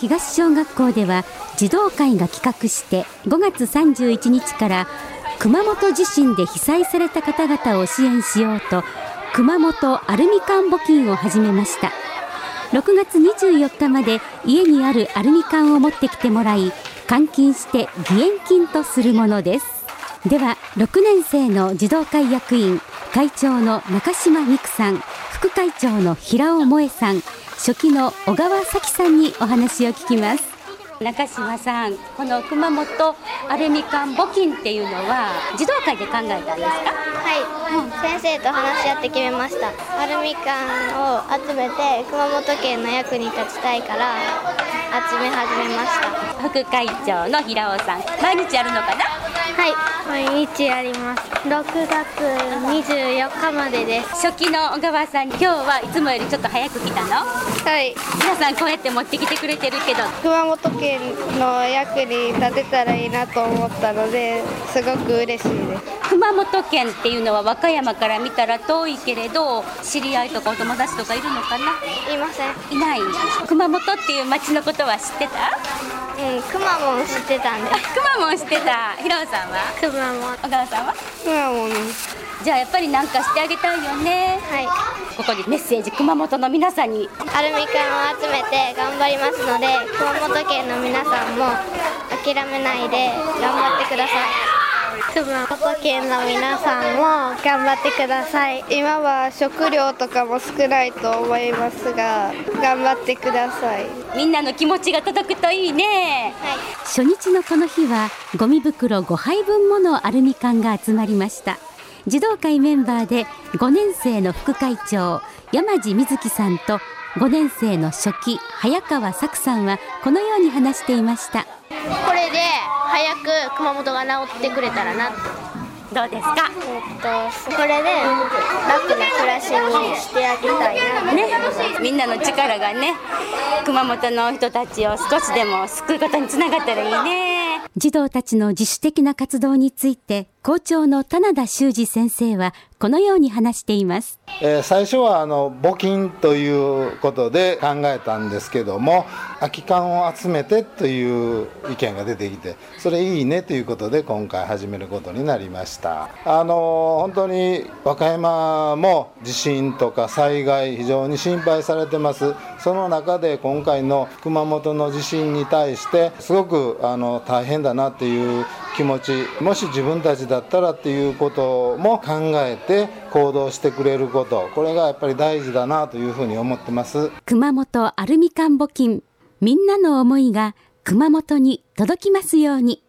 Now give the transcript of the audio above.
東小学校では児童会が企画して5月31日から熊本地震で被災された方々を支援しようと熊本アルミ缶募金を始めました。6月24日まで家にあるアルミ缶を持ってきてもらい換金して義援金とするものです。では6年生の児童会役員会長の中島美久さん、副会長の平尾萌さん、書記の小川咲さんにお話を聞きます。中島さん、この熊本アルミ缶募金っていうのは児童会で考えたんですか？ はい、先生と話し合って決めました。アルミ缶を集めて熊本県の役に立ちたいから集め始めました。 副会長の平尾さん、毎日やるのかな？ はい、毎日やります。6月24日までです。 書記の小川さん、今日はいつもよりちょっと早く来たの？ はい、 皆さんこうやって持ってきてくれてるけど熊本県の役に立てたらいいなと思ったのですごく嬉しいです。 熊本県っていうのは和歌山から見たら遠いけれど知り合いとかお友達とかいるのかな？ いません。 いない。熊本っていう町のことは知ってた？ くまモン知ってたんで。 くまモン知ってた。平尾さんは？ くまモン。 小川さんは？ くまモン。 じゃあやっぱりなんかしてあげたいよね。 はい。 ここにメッセージ、熊本の皆さんに。 アルミ缶を集めて頑張りますので、熊本県の皆さんも諦めないで頑張ってください。熊本県の皆さんも頑張ってください。今は食料とかも少ないと思いますが頑張ってください。 みんなの気持ちが届くといいね。 はい、 初日のこの日はゴミ袋5杯分ものアルミ缶が集まりました。児童会メンバーで5年生の副会長山地瑞希さんと5年生の書記早川咲さんはこのように話していました。 これで早く熊本が治ってくれたらな。 どうですか？ これで楽な暮らしにしてあげたいな、 ね、みんなの力がね熊本の人たちを少しでも救うことにつながったらいいね。児童たちの自主的な活動について校長の棚田修二先生はこのように話しています。 最初は募金ということで考えたんですけども、空き缶を集めてという意見が出てきて、それいいねということで今回始めることになりました。本当に和歌山も地震とか災害非常に心配されてます。その中で今回の熊本の地震に対してすごく大変だなっていう気持ち、もし自分たちだったらっていうことも考えて行動してくれること、これがやっぱり大事だなというふうに思ってます。 熊本アルミ缶募金、みんなの思いが熊本に届きますように。